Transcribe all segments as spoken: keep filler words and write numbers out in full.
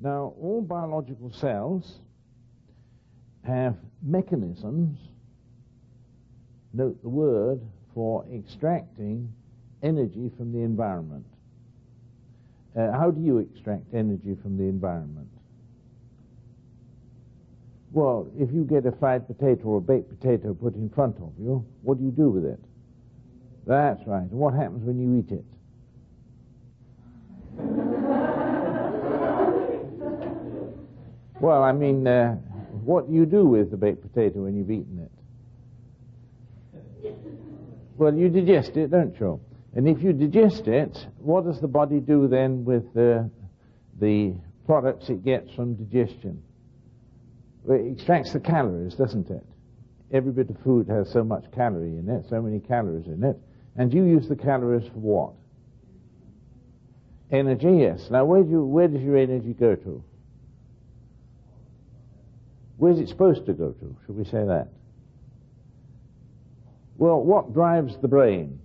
Now, all biological cells have mechanisms, note the word, for extracting energy from the environment. Uh, how do you extract energy from the environment? Well, if you get a fried potato or a baked potato put in front of you, what do you do with it? That's right. And what happens when you eat it? Well, I mean, uh, what do you do with the baked potato when you've eaten it? Well, you digest it, don't you? And if you digest it, what does the body do then with uh, the products it gets from digestion? Well, it extracts the calories, doesn't it? Every bit of food has so much calorie in it, so many calories in it. And you use the calories for what? Energy, yes. Now, where do you, where does your energy go to? Where's it supposed to go to? Should we say that? Well, what drives the brain?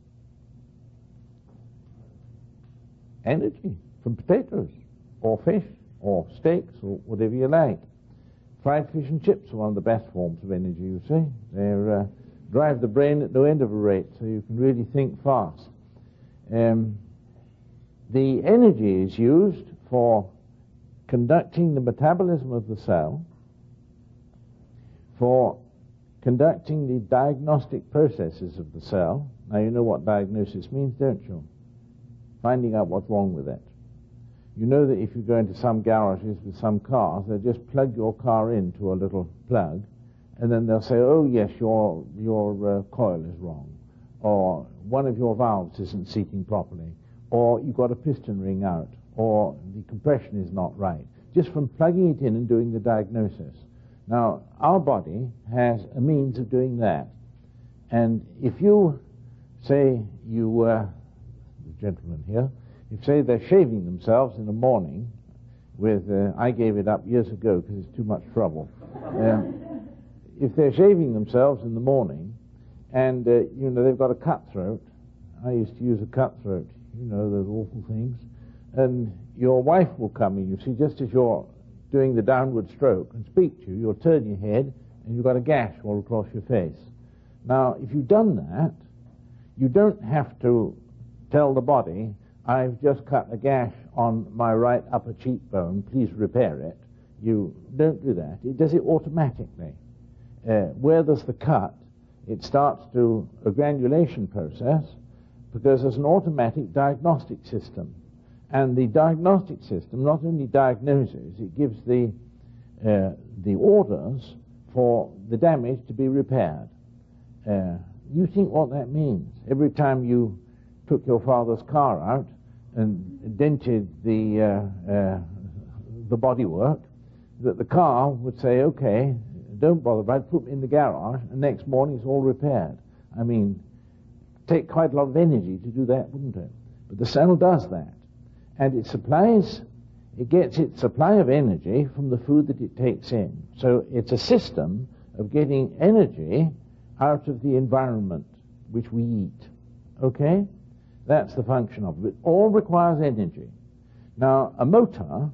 Energy from potatoes, or fish, or steaks, or whatever you like. Fried fish and chips are one of the best forms of energy, you see. They uh, drive the brain at no end of a rate, so you can really think fast. Um, the energy is used for conducting the metabolism of the cell, for conducting the diagnostic processes of the cell. Now, you know what diagnosis means, don't you? Finding out what's wrong with it. You know that if you go into some garages with some cars, they'll just plug your car into a little plug, and then they'll say, oh yes, your, your uh, coil is wrong, or one of your valves isn't seating properly, or you've got a piston ring out, or the compression is not right, just from plugging it in and doing the diagnosis. Now, our body has a means of doing that. And if you say you, uh, the gentleman here, if say they're shaving themselves in the morning with, uh, I gave it up years ago because it's too much trouble. Um, if they're shaving themselves in the morning and, uh, you know, they've got a cutthroat, I used to use a cutthroat, you know, those awful things, and your wife will come in, you see, just as you're doing the downward stroke and speak to you, you'll turn your head and you've got a gash all across your face. Now, if you've done that, you don't have to tell the body, I've just cut a gash on my right upper cheekbone, please repair it. You don't do that. It does it automatically. Uh, where there's the cut, it starts to a granulation process because there's an automatic diagnostic system. And the diagnostic system not only diagnoses, it gives the, uh, the orders for the damage to be repaired. Uh, you think what that means? Every time you took your father's car out and dented the, uh, uh, the bodywork, that the car would say, okay, don't bother about it, put it in the garage, and next morning it's all repaired. I mean, take quite a lot of energy to do that, wouldn't it? But the cell does that. And it supplies, it gets its supply of energy from the food that it takes in. So it's a system of getting energy out of the environment which we eat. Okay? That's the function of it. It all requires energy. Now, a motor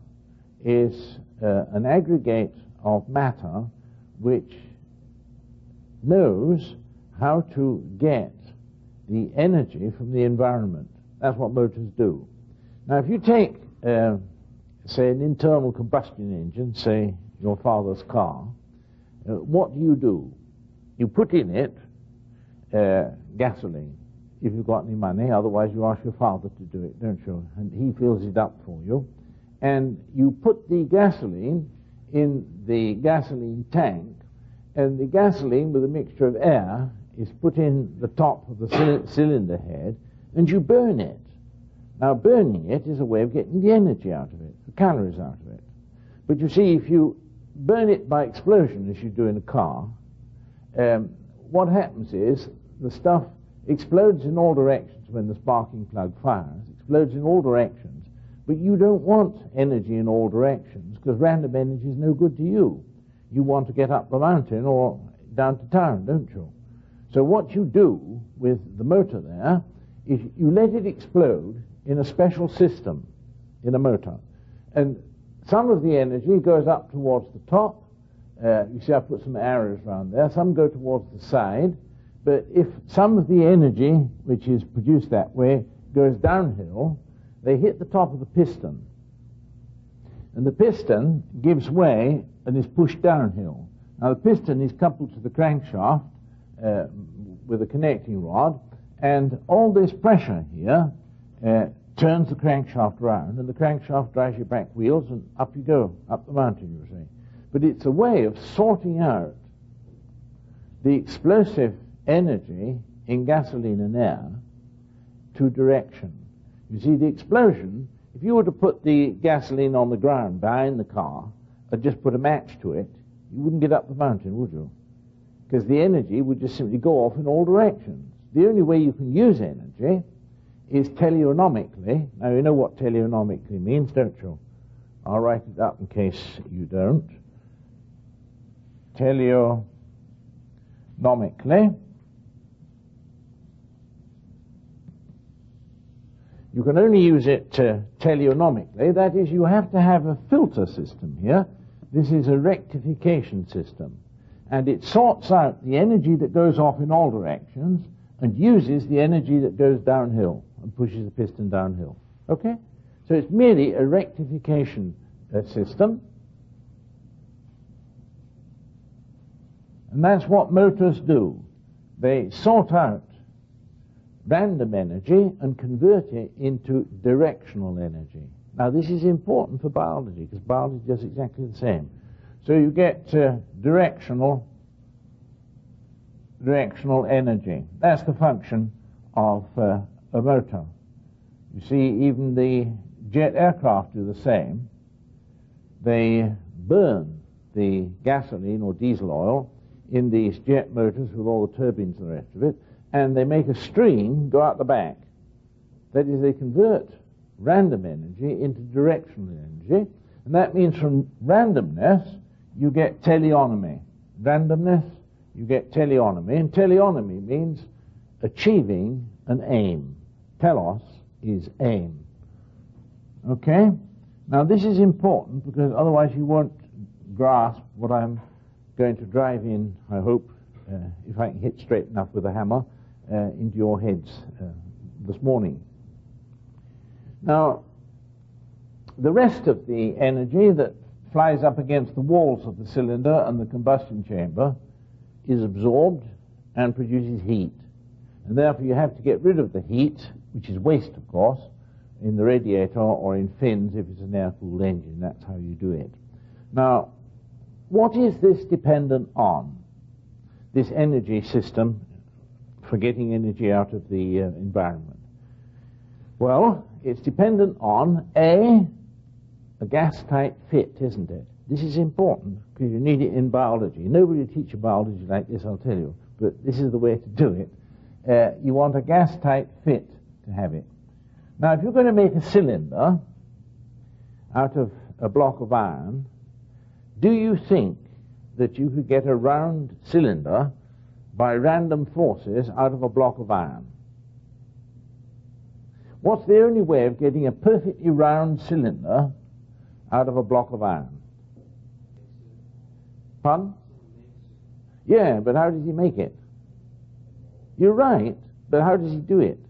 is uh, an aggregate of matter which knows how to get the energy from the environment. That's what motors do. Now, if you take, uh, say, an internal combustion engine, say your father's car, uh, what do you do? You put in it uh, gasoline, if you've got any money, otherwise you ask your father to do it, don't you? And he fills it up for you. And you put the gasoline in the gasoline tank, and the gasoline with a mixture of air is put in the top of the cyl- cylinder head, and you burn it. Now, burning it is a way of getting the energy out of it, the calories out of it. But you see, if you burn it by explosion, as you do in a car, um, what happens is the stuff explodes in all directions when the sparking plug fires, explodes in all directions, but you don't want energy in all directions because random energy is no good to you. You want to get up the mountain or down to town, don't you? So what you do with the motor there is you let it explode in a special system in a motor. And some of the energy goes up towards the top. Uh, you see I put some arrows around there. Some go towards the side. But if some of the energy, which is produced that way, goes downhill, they hit the top of the piston. And the piston gives way and is pushed downhill. Now the piston is coupled to the crankshaft uh, with a connecting rod, and all this pressure here uh, turns the crankshaft around, and the crankshaft drives your back wheels, and up you go, up the mountain, you see. But it's a way of sorting out the explosive energy in gasoline and air to direction. You see, the explosion, if you were to put the gasoline on the ground behind the car and just put a match to it, you wouldn't get up the mountain, would you? Because the energy would just simply go off in all directions. The only way you can use energy is teleonomically. Now, you know what teleonomically means, don't you? I'll write it up in case you don't. Teleonomically. You can only use it uh, teleonomically. That is, you have to have a filter system here. This is a rectification system. And it sorts out the energy that goes off in all directions and uses the energy that goes downhill and pushes the piston downhill. Okay? So it's merely a rectification uh, system. And that's what motors do. They sort out random energy and convert it into directional energy. Now this is important for biology, because biology does exactly the same. So you get uh, directional directional energy. That's the function of uh, a motor. You see, even the jet aircraft do the same. They burn the gasoline or diesel oil in these jet motors with all the turbines and the rest of it, and they make a stream go out the back. That is, they convert random energy into directional energy, and that means from randomness you get teleonomy. Randomness, you get teleonomy, and teleonomy means achieving an aim. Telos is aim. Okay? Now this is important because otherwise you won't grasp what I'm going to drive in, I hope, uh, if I can hit straight enough with a hammer, uh, into your heads uh, this morning. Now, the rest of the energy that flies up against the walls of the cylinder and the combustion chamber is absorbed and produces heat. And therefore you have to get rid of the heat, which is waste, of course, in the radiator or in fins if it's an air-cooled engine. That's how you do it. Now, what is this dependent on? This energy system for getting energy out of the uh, environment. Well, it's dependent on A, a gas-tight fit, isn't it? This is important because you need it in biology. Nobody will teach you biology like this, I'll tell you, but this is the way to do it. Uh, you want a gas-tight fit to have it. Now, if you're going to make a cylinder out of a block of iron, do you think that you could get a round cylinder by random forces out of a block of iron? What's the only way of getting a perfectly round cylinder out of a block of iron? Pardon? Yeah, but how does he make it? You're right, but how does he do it?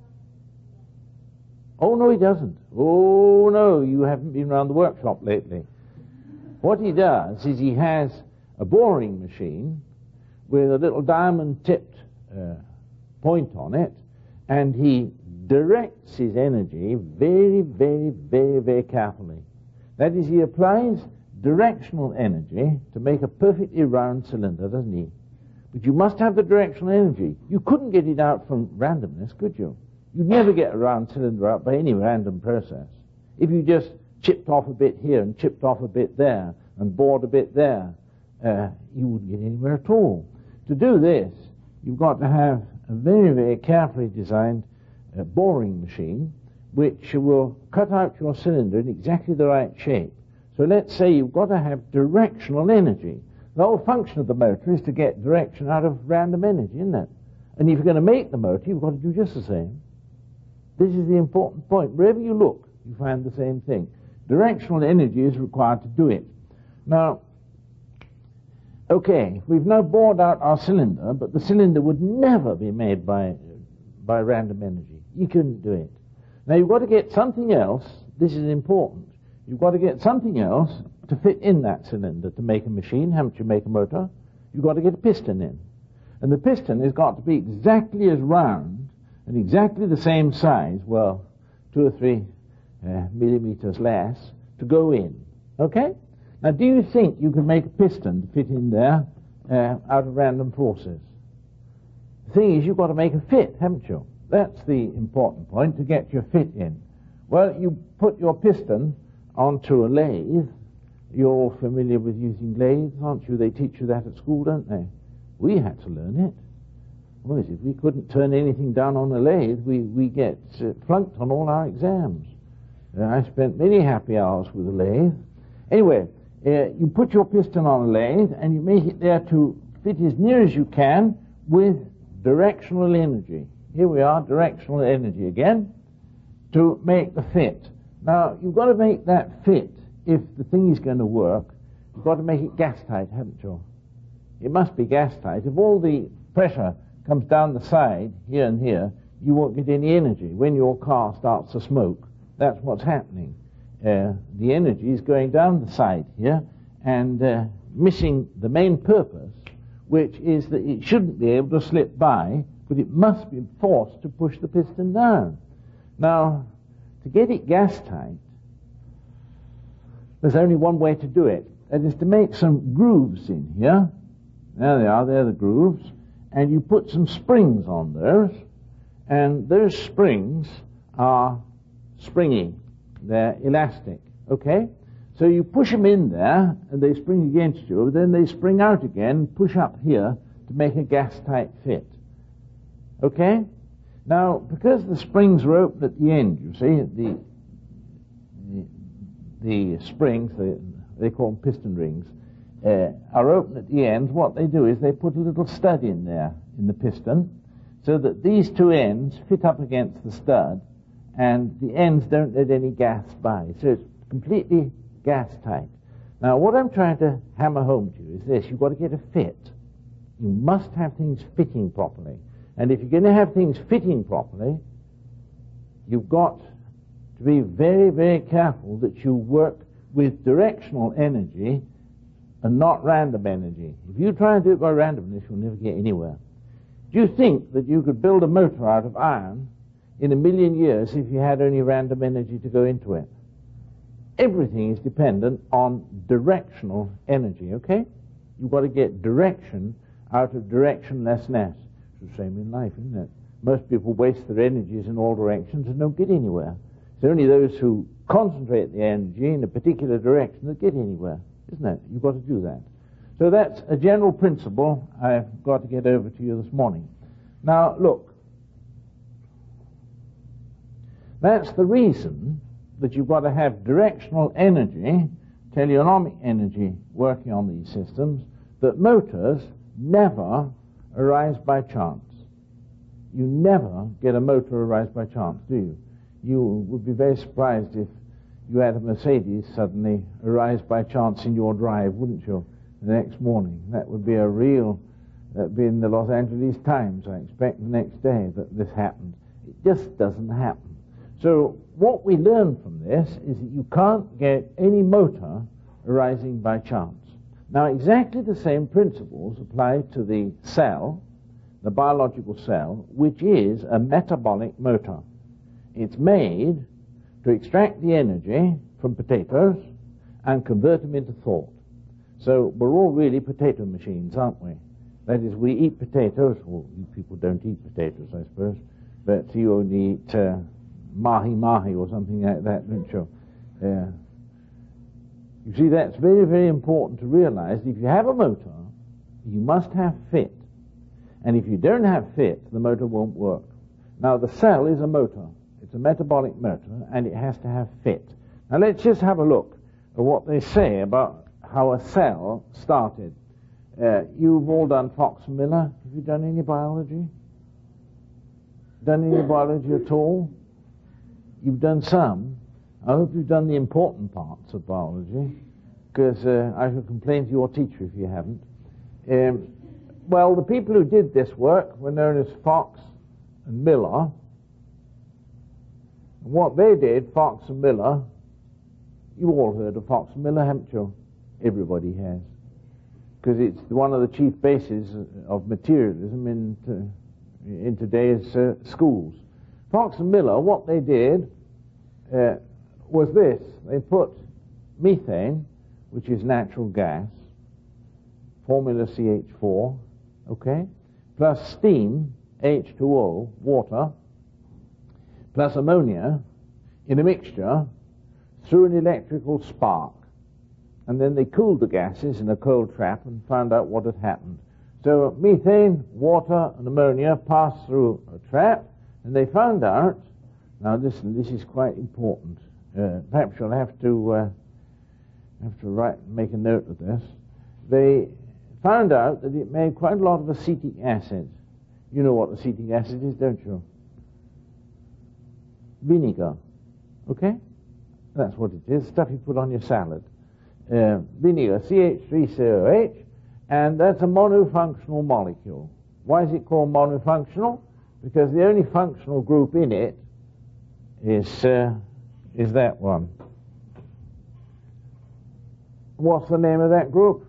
Oh, no, he doesn't. Oh, no, you haven't been around the workshop lately. What he does is he has a boring machine with a little diamond-tipped uh, point on it, and he directs his energy very, very, very, very carefully. That is, he applies directional energy to make a perfectly round cylinder, doesn't he? But you must have the directional energy. You couldn't get it out from randomness, could you? You'd never get a round cylinder out by any random process. If you just chipped off a bit here and chipped off a bit there and bored a bit there, uh, you wouldn't get anywhere at all. To do this, you've got to have a very, very carefully designed uh, boring machine which will cut out your cylinder in exactly the right shape. So let's say you've got to have directional energy. The whole function of the motor is to get direction out of random energy, isn't it? And if you're going to make the motor, you've got to do just the same. This is the important point. Wherever you look, you find the same thing. Directional energy is required to do it. Now, okay, we've now bored out our cylinder, but the cylinder would never be made by, by random energy. You couldn't do it. Now, you've got to get something else. This is important. You've got to get something else to fit in that cylinder to make a machine. Haven't you make a motor? You've got to get a piston in. And the piston has got to be exactly as round and exactly the same size, well, two or three uh, millimeters less, to go in. Okay? Now, do you think you can make a piston to fit in there uh, out of random forces? The thing is, you've got to make a fit, haven't you? That's the important point, to get your fit in. Well, you put your piston onto a lathe. You're all familiar with using lathes, aren't you? They teach you that at school, don't they? We had to learn it. Well, if we couldn't turn anything down on a lathe, we, we get uh, flunked on all our exams. Uh, I spent many happy hours with a lathe. Anyway, uh, you put your piston on a lathe and you make it there to fit as near as you can with directional energy. Here we are, directional energy again, to make the fit. Now, you've got to make that fit. If the thing is going to work, you've got to make it gas tight, haven't you? It must be gas tight. If all the pressure comes down the side, here and here, you won't get any energy. When your car starts to smoke, that's what's happening. Uh, the energy is going down the side here and uh, missing the main purpose, which is that it shouldn't be able to slip by, but it must be forced to push the piston down. Now, to get it gas tight, there's only one way to do it. That is to make some grooves in here. There they are, they're the grooves. And you put some springs on those. And those springs are springy. They're elastic. Okay? So you push them in there, and they spring against you. Then they spring out again, push up here to make a gas-tight fit. Okay? Now, because the springs are open at the end, you see, the... the The springs, they, they call them piston rings, uh, are open at the ends. What they do is they put a little stud in there, in the piston, so that these two ends fit up against the stud, and the ends don't let any gas by. So it's completely gas tight. Now, what I'm trying to hammer home to you is this. You've got to get a fit. You must have things fitting properly. And if you're going to have things fitting properly, you've got to be very, very careful that you work with directional energy and not random energy. If you try and do it by randomness, you'll never get anywhere. Do you think that you could build a motor out of iron in a million years if you had only random energy to go into it? Everything is dependent on directional energy, okay? You've got to get direction out of directionlessness. It's the same in life, isn't it? Most people waste their energies in all directions and don't get anywhere. It's only those who concentrate the energy in a particular direction that get anywhere, isn't it? You've got to do that. So that's a general principle I've got to get over to you this morning. Now, look. That's the reason that you've got to have directional energy, teleonomic energy, working on these systems, that motors never arise by chance. You never get a motor arise by chance, do you? You would be very surprised if you had a Mercedes suddenly arise by chance in your drive, wouldn't you, the next morning? That would be a real, that would be in the Los Angeles Times, I expect, the next day that this happened. It just doesn't happen. So what we learn from this is that you can't get any motor arising by chance. Now, exactly the same principles apply to the cell, the biological cell, which is a metabolic motor. It's made to extract the energy from potatoes and convert them into thought. So we're all really potato machines, aren't we? That is, we eat potatoes. Well, you people don't eat potatoes, I suppose, but you only eat uh, mahi-mahi or something like that, don't you? Uh, you see, that's very, very important to realize. If you have a motor, you must have fit. And if you don't have fit, the motor won't work. Now, the cell is a motor. It's a metabolic motor, and it has to have fit. Now, let's just have a look at what they say about how a cell started. Uh, you've all done Fox and Miller. Have you done any biology? Done any biology at all? You've done some. I hope you've done the important parts of biology, because uh, I shall complain to your teacher if you haven't. Um, well, the people who did this work were known as Fox and Miller. And what they did, Fox and Miller, you all heard of Fox and Miller, haven't you? Everybody has. Because it's one of the chief bases of materialism in, to, in today's uh, schools. Fox and Miller, what they did uh, was this. They put methane, which is natural gas, formula C H four, okay, plus steam, H two O, water, plus ammonia in a mixture through an electrical spark. And then they cooled the gases in a cold trap and found out what had happened. So methane, water, and ammonia passed through a trap, and they found out, now listen, this is quite important. Uh, perhaps you'll have to uh, have to write, make a note of this. They found out that it made quite a lot of acetic acid. You know what acetic acid is, don't you? Vinegar. Okay? That's what it is, stuff you put on your salad. Uh, vinegar, C H three C O H, and that's a monofunctional molecule. Why is it called monofunctional? Because the only functional group in it is uh, is that one. What's the name of that group?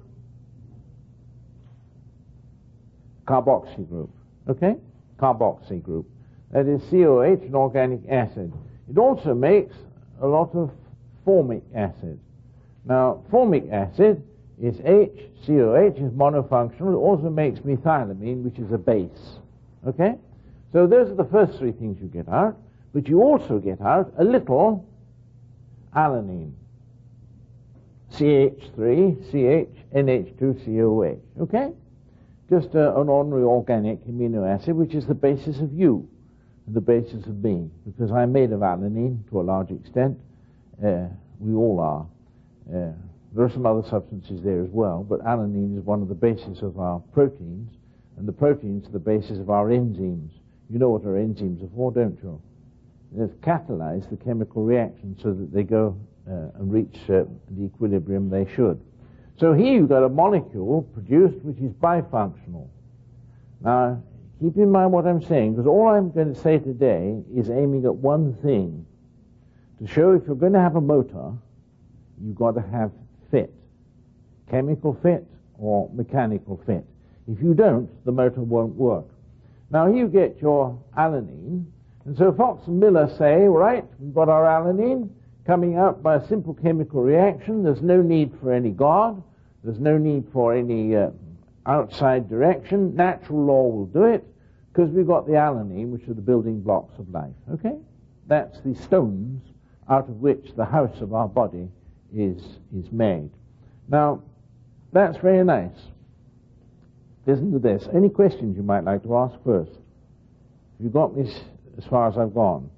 Carboxy group. Okay? Carboxy group. That is C O H, an organic acid. It also makes a lot of formic acid. Now, formic acid is H, C O H is monofunctional. It also makes methylamine, which is a base. Okay? So those are the first three things you get out. But you also get out a little alanine. C H three, C H, N H two, C O H. Okay? Just uh, an ordinary organic amino acid, which is the basis of you, and the basis of me, because I'm made of alanine to a large extent. Uh, we all are. Uh, there are some other substances there as well, but alanine is one of the bases of our proteins, and the proteins are the basis of our enzymes. You know what our enzymes are for, don't you? They catalyze the chemical reaction so that they go uh, and reach uh, the equilibrium they should. So here you've got a molecule produced which is bifunctional. Now, keep in mind what I'm saying, because all I'm going to say today is aiming at one thing, to show if you're going to have a motor, you've got to have fit, chemical fit or mechanical fit. If you don't, the motor won't work. Now here you get your alanine, and so Fox and Miller say, right, we've got our alanine coming out by a simple chemical reaction. There's no need for any God. There's no need for any uh, outside direction. Natural law will do it, because we've got the alanine, which are the building blocks of life. Okay? That's the stones out of which the house of our body is is made. Now, that's very nice. Listen to this. Any questions you might like to ask first? Have you got me as far as I've gone?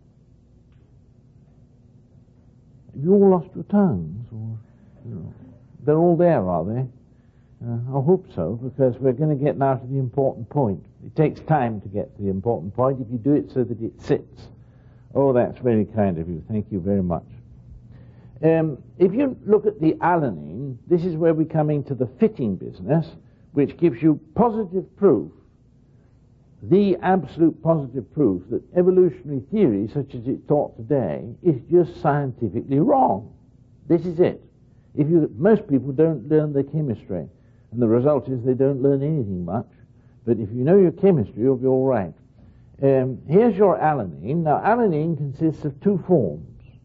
Have you all lost your tongues? Or, you know, they're all there, are they? Uh, I hope so, because we're going to get now to the important point. It takes time to get to the important point if you do it so that it sits. Oh, that's very kind of you. Thank you very much. Um, if you look at the alanine, this is where we're coming to the fitting business, which gives you positive proof, the absolute positive proof that evolutionary theory, such as it's taught today, is just scientifically wrong. This is it. If you, most people don't learn their chemistry, and the result is they don't learn anything much. But if you know your chemistry, you'll be all right. Um, here's your alanine. Now, alanine consists of two forms.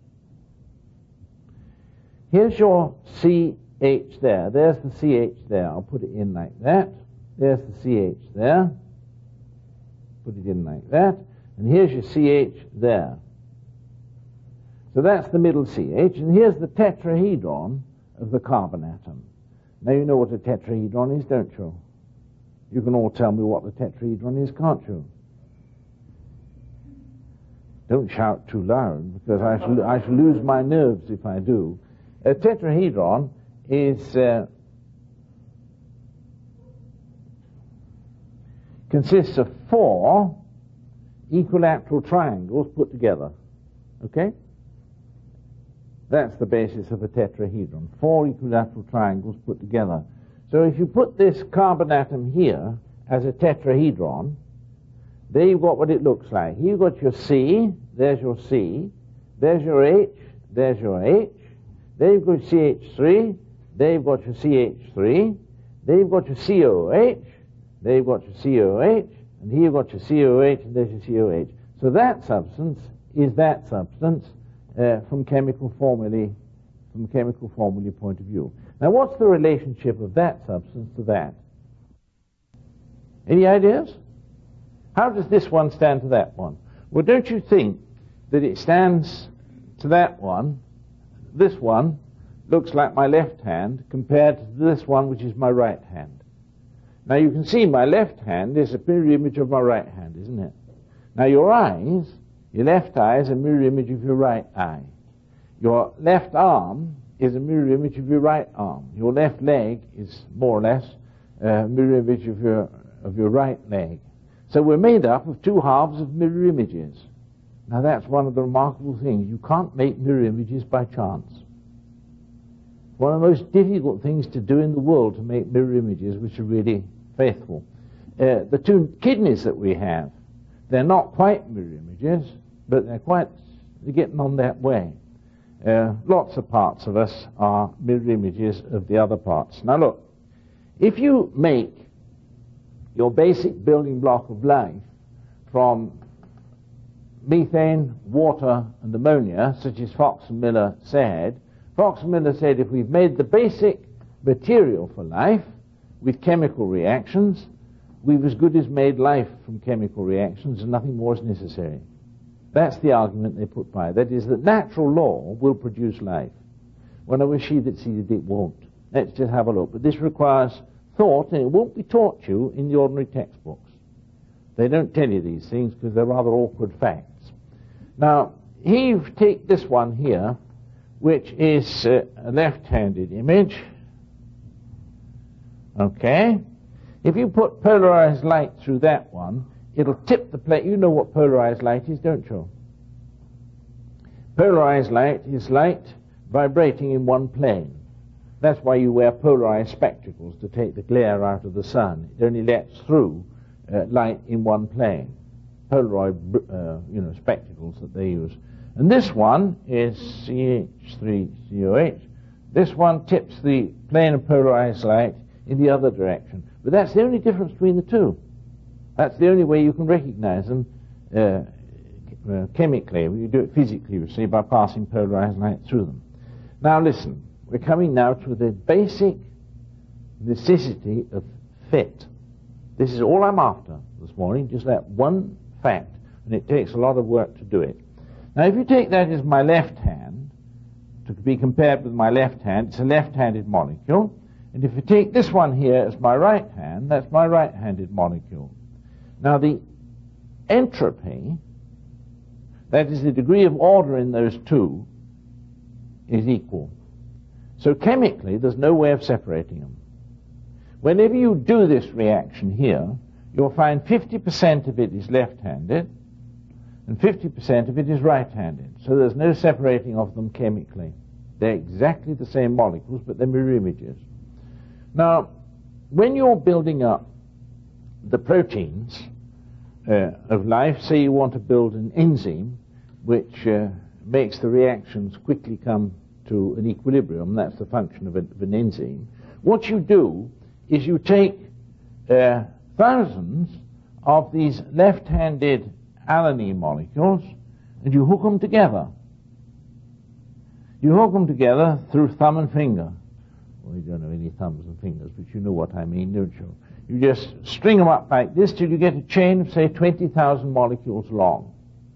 Here's your C H there. There's the C H there. I'll put it in like that. There's the C H there. Put it in like that. And here's your C H there. So that's the middle C H. And here's the tetrahedron of the carbon atom. Now you know what a tetrahedron is, don't you? You can all tell me what the tetrahedron is, can't you? Don't shout too loud, because I shall, I shall lose my nerves if I do. A tetrahedron is uh, consists of four equilateral triangles put together. Okay? That's the basis of a tetrahedron. Four equilateral triangles put together. So if you put this carbon atom here as a tetrahedron, there you've got what it looks like. Here you've got your C, there's your C, there's your H, there's your H, there you've got C H three, there you've got your C H three, there you've got your C O H, there you've got your C O H, and here you've got your C O H, and there's your C O H. So that substance is that substance uh, from chemical formulae, from chemical formulae point of view. Now what's the relationship of that substance to that? Any ideas? How does this one stand to that one? Well, don't you think that it stands to that one? This one looks like my left hand compared to this one, which is my right hand. Now you can see my left hand is a mirror image of my right hand, isn't it? Now your eyes, your left eye is a mirror image of your right eye. Your left arm is a mirror image of your right arm. Your left leg is more or less a mirror image of your, of your right leg. So we're made up of two halves of mirror images. Now that's one of the remarkable things. You can't make mirror images by chance. One of the most difficult things to do in the world to make mirror images which are really faithful. Uh, the two kidneys that we have, they're not quite mirror images, but they're quite, they're getting on that way. Uh, lots of parts of us are mirror images of the other parts. Now look, if you make your basic building block of life from methane, water, and ammonia, such as Fox and Miller said, Fox and Miller said if we've made the basic material for life with chemical reactions, we've as good as made life from chemical reactions and nothing more is necessary. That's the argument they put by. That is, that natural law will produce life. When I wish he that sees it, it won't. Let's just have a look. But this requires thought, and it won't be taught you in the ordinary textbooks. They don't tell you these things because they're rather awkward facts. Now, here you take this one here, which is uh, a left-handed image. Okay? If you put polarized light through that one, it'll tip the plate. You know what polarized light is, don't you? Polarized light is light vibrating in one plane. That's why you wear polarized spectacles, to take the glare out of the sun. It only lets through uh, light in one plane. Polaroid, uh, you know, spectacles that they use. And this one is C H three C O H. This one tips the plane of polarized light in the other direction. But that's the only difference between the two. That's the only way you can recognize them uh, uh, chemically. You do it physically, you see, by passing polarized light through them. Now listen, we're coming now to the basic necessity of fit. This is all I'm after this morning, just that one fact, and it takes a lot of work to do it. Now if you take that as my left hand, to be compared with my left hand, it's a left-handed molecule, and if you take this one here as my right hand, that's my right-handed molecule. Now the entropy, that is the degree of order in those two, is equal. So chemically, there's no way of separating them. Whenever you do this reaction here, you'll find fifty percent of it is left-handed, and fifty percent of it is right-handed. So there's no separating of them chemically. They're exactly the same molecules, but they're mirror images. Now, when you're building up the proteins uh, of life, say you want to build an enzyme which uh, makes the reactions quickly come to an equilibrium, that's the function of, a, of an enzyme, what you do is you take uh, thousands of these left-handed alanine molecules and you hook them together. You hook them together through thumb and finger. Well, you don't have any thumbs and fingers, but you know what I mean, don't you? You just string them up like this till you get a chain of, say, twenty thousand molecules long.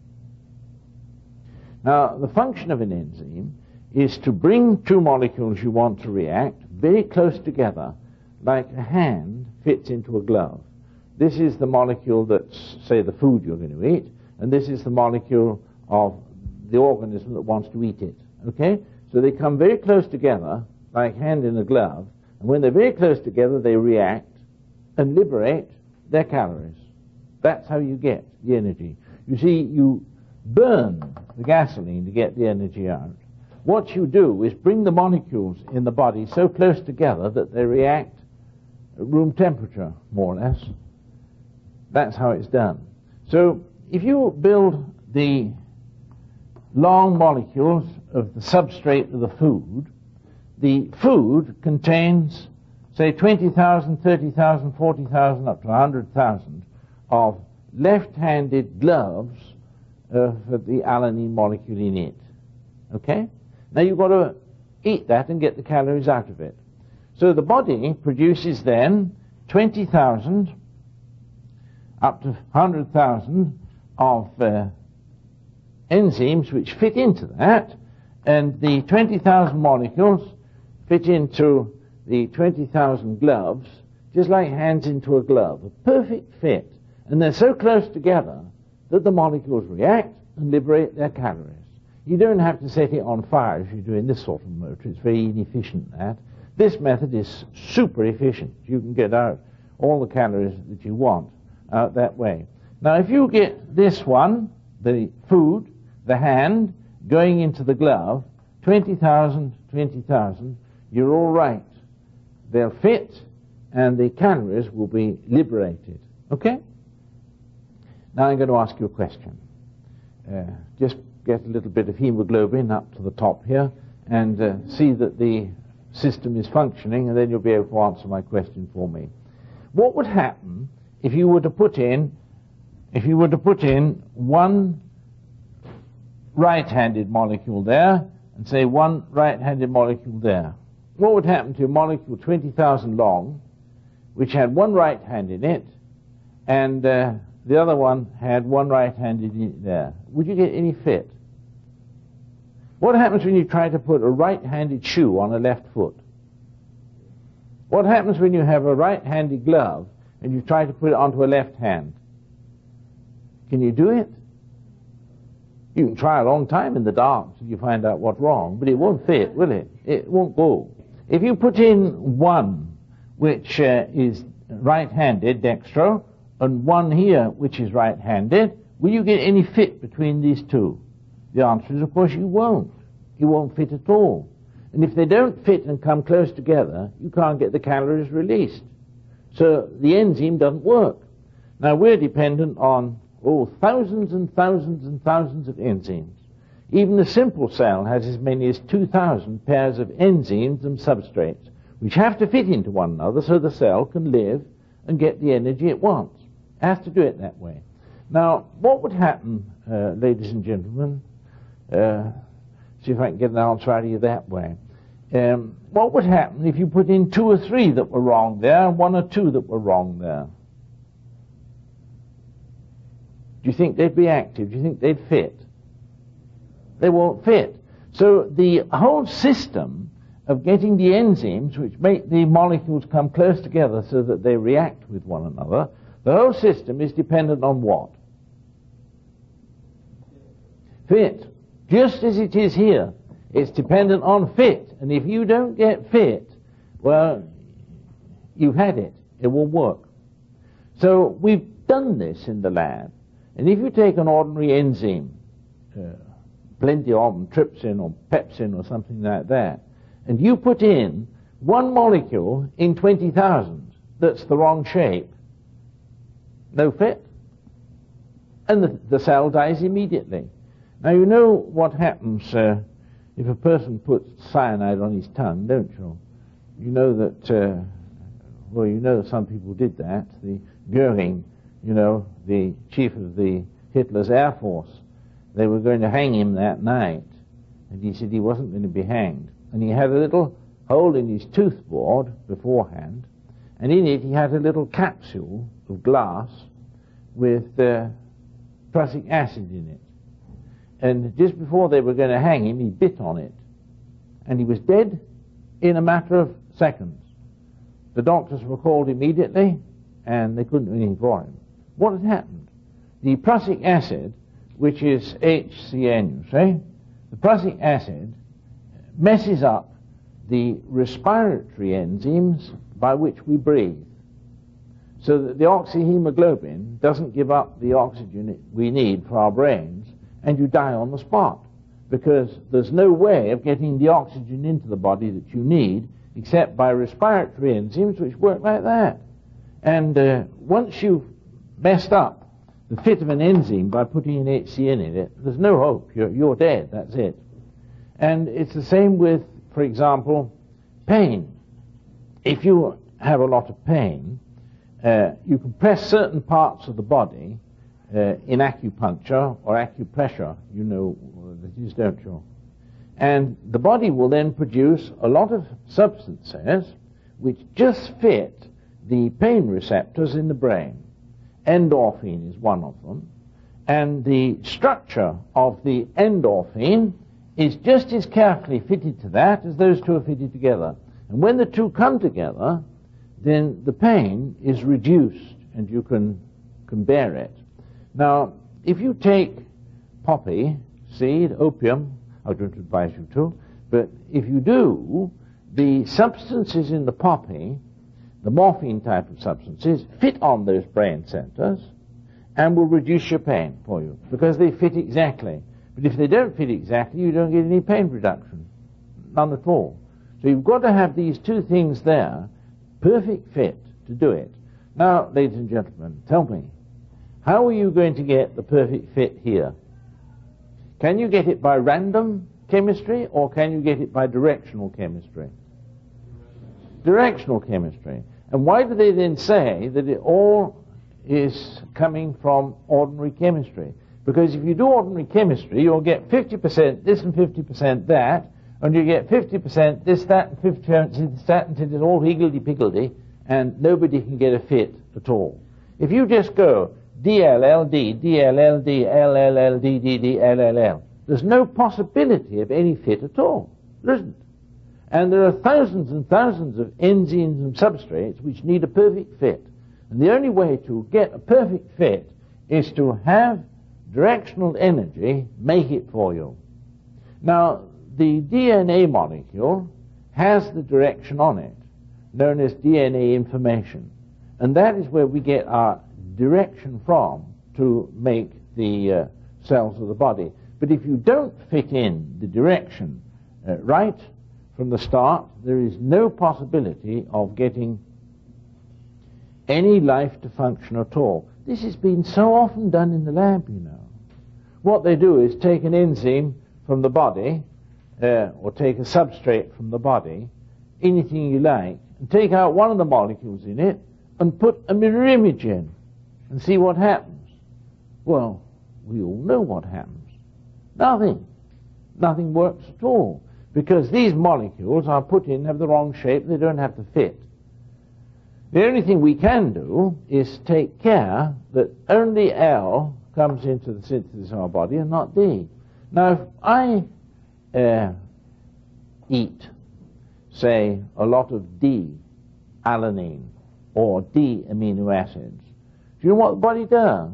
Now, the function of an enzyme is to bring two molecules you want to react very close together, like a hand fits into a glove. This is the molecule that's, say, the food you're going to eat, and this is the molecule of the organism that wants to eat it. Okay? So they come very close together, like hand in a glove, and when they're very close together, they react and liberate their calories. That's how you get the energy. You see, you burn the gasoline to get the energy out, what you do is bring the molecules in the body so close together that they react at room temperature, more or less. That's how it's done. So if you build the long molecules of the substrate of the food, the food contains, say, twenty thousand, thirty thousand, forty thousand, up to one hundred thousand of left-handed gloves of the alanine molecule in it. Okay? Now you've got to eat that and get the calories out of it. So the body produces then twenty thousand up to one hundred thousand of uh, enzymes which fit into that, and the twenty thousand molecules fit into the twenty thousand gloves, just like hands into a glove, a perfect fit. And they're so close together that the molecules react and liberate their calories. You don't have to set it on fire if you're doing this sort of motor. It's very inefficient, that. This method is super efficient. You can get out all the calories that you want out that way. Now, if you get this one, the food, the hand, going into the glove, twenty thousand, twenty thousand, you're all right. They'll fit, and the calories will be liberated. Okay? Now I'm going to ask you a question. Uh, just get a little bit of hemoglobin up to the top here, and uh, see that the system is functioning, and then you'll be able to answer my question for me. What would happen if you were to put in, if you were to put in one right-handed molecule there, and say one right-handed molecule there? What would happen to a molecule twenty thousand long, which had one right hand in it, and uh, the other one had one right hand in it there? Would you get any fit? What happens when you try to put a right-handed shoe on a left foot? What happens when you have a right-handed glove and you try to put it onto a left hand? Can you do it? You can try a long time in the dark till you find out what's wrong, but it won't fit, will it? It won't go. If you put in one which uh, is right-handed, dextro, and one here which is right-handed, will you get any fit between these two? The answer is, of course, you won't. You won't fit at all. And if they don't fit and come close together, you can't get the calories released. So the enzyme doesn't work. Now, we're dependent on, oh, thousands and thousands and thousands of enzymes. Even a simple cell has as many as two thousand pairs of enzymes and substrates, which have to fit into one another so the cell can live and get the energy it wants. It has to do it that way. Now, what would happen, uh, ladies and gentlemen, uh, see if I can get an answer out of you that way. Um, what would happen if you put in two or three that were wrong there, and one or two that were wrong there? Do you think they'd be active? Do you think they'd fit? They won't fit. So the whole system of getting the enzymes which make the molecules come close together so that they react with one another, the whole system is dependent on what? Fit. Just as it is here. It's dependent on fit. And if you don't get fit, well, you've had it. It won't work. So we've done this in the lab. And if you take an ordinary enzyme, uh, plenty of them, trypsin or pepsin or something like that, and you put in one molecule in twenty thousand that's the wrong shape, no fit, and the, the cell dies immediately. Now, you know what happens uh, if a person puts cyanide on his tongue, don't you? You know that, uh, well, you know some people did that. The Goering, you know, the chief of the Hitler's Air Force, they were going to hang him that night, and he said he wasn't going to be hanged. And he had a little hole in his tooth board beforehand, and in it he had a little capsule of glass with uh, prussic acid in it. And just before they were going to hang him, he bit on it, and he was dead in a matter of seconds. The doctors were called immediately, and they couldn't do anything for him. What had happened? The prussic acid, which is H C N, you see, the prussic acid messes up the respiratory enzymes by which we breathe, so that the oxyhemoglobin doesn't give up the oxygen we need for our brains, and you die on the spot. because there's no way of getting the oxygen into the body that you need except by respiratory enzymes which work like that. And uh, once you've messed up the fit of an enzyme by putting an H C N in it, there's no hope. You're, you're dead. That's it. And it's the same with, for example, pain. If you have a lot of pain, uh, you can press certain parts of the body uh, in acupuncture or acupressure. You know that is, don't you? And the body will then produce a lot of substances which just fit the pain receptors in the brain. Endorphin is one of them. And the structure of the endorphin is just as carefully fitted to that as those two are fitted together. And when the two come together, then the pain is reduced and you can, can bear it. Now, if you take poppy seed, opium, I don't advise you to, but if you do, the substances in the poppy, the morphine type of substances, fit on those brain centers and will reduce your pain for you because they fit exactly. But if they don't fit exactly, you don't get any pain reduction. None at all. So you've got to have these two things there, perfect fit to do it. Now, ladies and gentlemen, tell me, how are you going to get the perfect fit here? Can you get it by random chemistry or can you get it by directional chemistry? Directional chemistry. And why do they then say that it all is coming from ordinary chemistry? Because if you do ordinary chemistry, you'll get fifty percent this and fifty percent that, and you get fifty percent this, that, and fifty percent this, that, until it's all higgledy-piggledy, and nobody can get a fit at all. If you just go D L L D, D L L D, L L L D, D D, L L L, there's no possibility of any fit at all. There isn't. And there are thousands and thousands of enzymes and substrates which need a perfect fit. And the only way to get a perfect fit is to have directional energy make it for you. Now, the D N A molecule has the direction on it, known as D N A information. And that is where we get our direction from to make the uh, cells of the body. But if you don't fit in the direction uh, right from the start, there is no possibility of getting any life to function at all. This has been so often done in the lab, you know. What they do is take an enzyme from the body, uh, or take a substrate from the body, anything you like, and take out one of the molecules in it and put a mirror image in and see what happens. Well, we all know what happens. Nothing. Nothing works at all. Because these molecules are put in, have the wrong shape, they don't have to fit. The only thing we can do is take care that only L comes into the synthesis of our body and not D. Now, if I uh, eat, say, a lot of D alanine or D amino acids, do you know what the body does?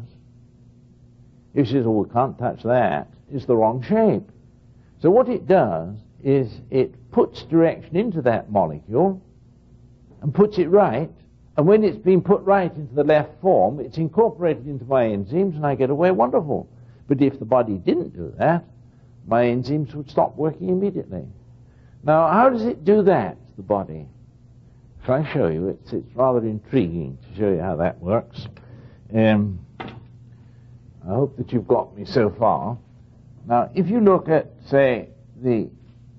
It says, oh, we can't touch that. It's the wrong shape. So what it does is it puts direction into that molecule and puts it right, and when it's been put right into the left form, it's incorporated into my enzymes and I get away wonderful. But if the body didn't do that, my enzymes would stop working immediately. Now, how does it do that, the body? If I show you, it's, it's rather intriguing to show you how that works. Um, I hope that you've got me so far. Now, if you look at, say, the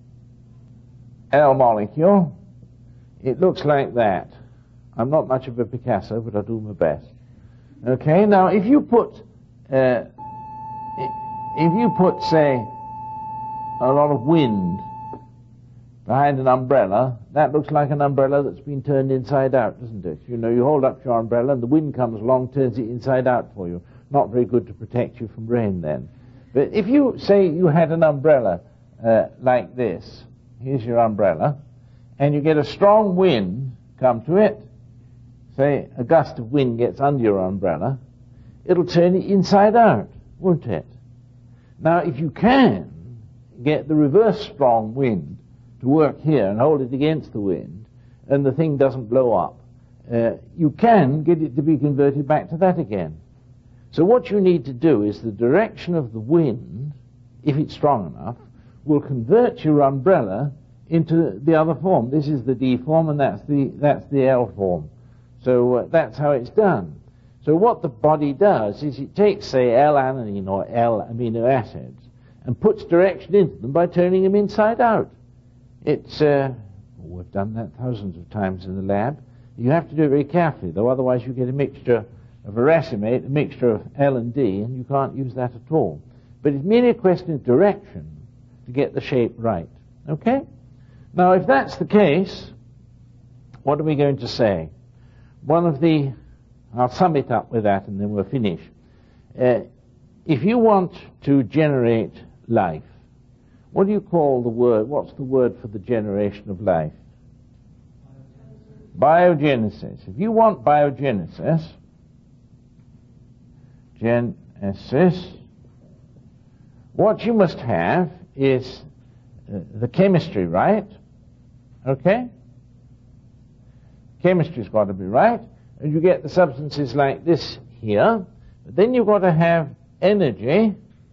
L molecule, it looks like that. I'm not much of a Picasso, but I'll do my best. Okay, now if you put, uh, if you put, say, a lot of wind behind an umbrella, that looks like an umbrella that's been turned inside out, doesn't it? You know, you hold up your umbrella and the wind comes along, turns it inside out for you. Not very good to protect you from rain then. But if you say you had an umbrella uh, like this, here's your umbrella, and you get a strong wind come to it, say a gust of wind gets under your umbrella, it'll turn it inside out, won't it? Now, if you can get the reverse strong wind to work here and hold it against the wind, and the thing doesn't blow up, uh, you can get it to be converted back to that again. So what you need to do is the direction of the wind, if it's strong enough, will convert your umbrella into the other form. This is the D form, and that's the, that's the L form. So uh, that's how it's done. So what the body does is it takes, say, L-alanine or L-amino acids and puts direction into them by turning them inside out. It's, uh, oh, we've done that thousands of times in the lab. You have to do it very carefully, though, otherwise you get a mixture of a racemate, a mixture of L and D, and you can't use that at all. But it's merely a question of direction to get the shape right. Okay? Now, if that's the case, what are we going to say? One of the, I'll sum it up with that and then we'll finish. Uh, if you want to generate life, what do you call the word, what's the word for the generation of life? Biogenesis. If you want biogenesis, genesis, what you must have is uh, the chemistry right, okay? Chemistry's got to be right, and you get the substances like this here. But then you've got to have energy.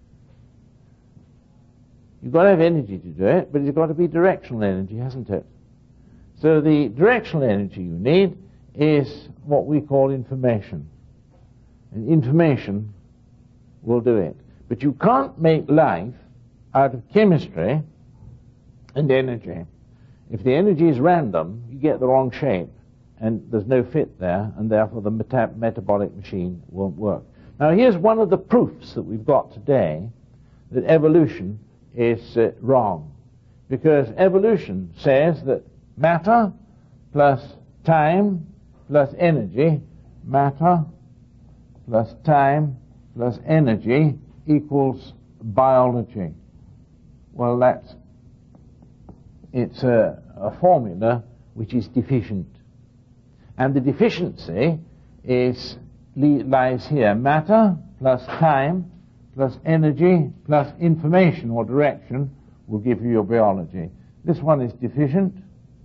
You've got to have energy to do it, but it's got to be directional energy, hasn't it? So the directional energy you need is what we call information. And information will do it. But you can't make life out of chemistry and energy. If the energy is random, you get the wrong shape, and there's no fit there, and therefore the meta- metabolic machine won't work. Now here's one of the proofs that we've got today that evolution is uh, wrong. Because evolution says that matter plus time plus energy, matter plus time plus energy equals biology. Well, that's, it's a, a formula which is deficient. And the deficiency is lies here. Matter plus time plus energy plus information or direction will give you your biology. This one is deficient,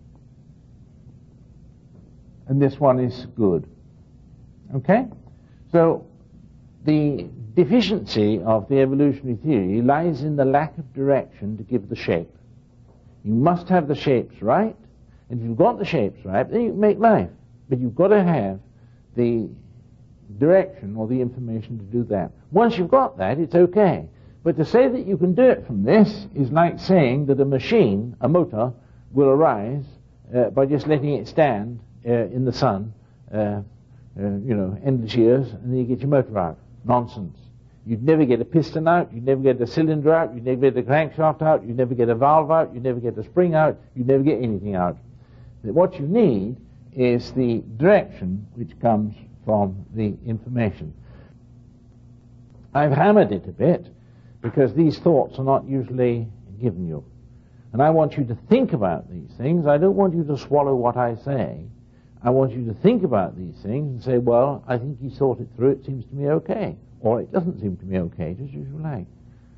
and this one is good. Okay? So the deficiency of the evolutionary theory lies in the lack of direction to give the shape. You must have the shapes right, and if you've got the shapes right, then you can make life. But you've got to have the direction or the information to do that. Once you've got that, it's okay. But to say that you can do it from this is like saying that a machine, a motor, will arise uh, by just letting it stand uh, in the sun, uh, uh, you know, endless years, and then you get your motor out. Nonsense. You'd never get a piston out, you'd never get a cylinder out, you'd never get a crankshaft out, you'd never get a valve out, you'd never get a spring out, you'd never get anything out. What you need is the direction which comes from the information. I've hammered it a bit because these thoughts are not usually given you. And I want you to think about these things. I don't want you to swallow what I say. I want you to think about these things and say, well, I think he's thought it through. It seems to me okay. Or it doesn't seem to me okay, just as you like.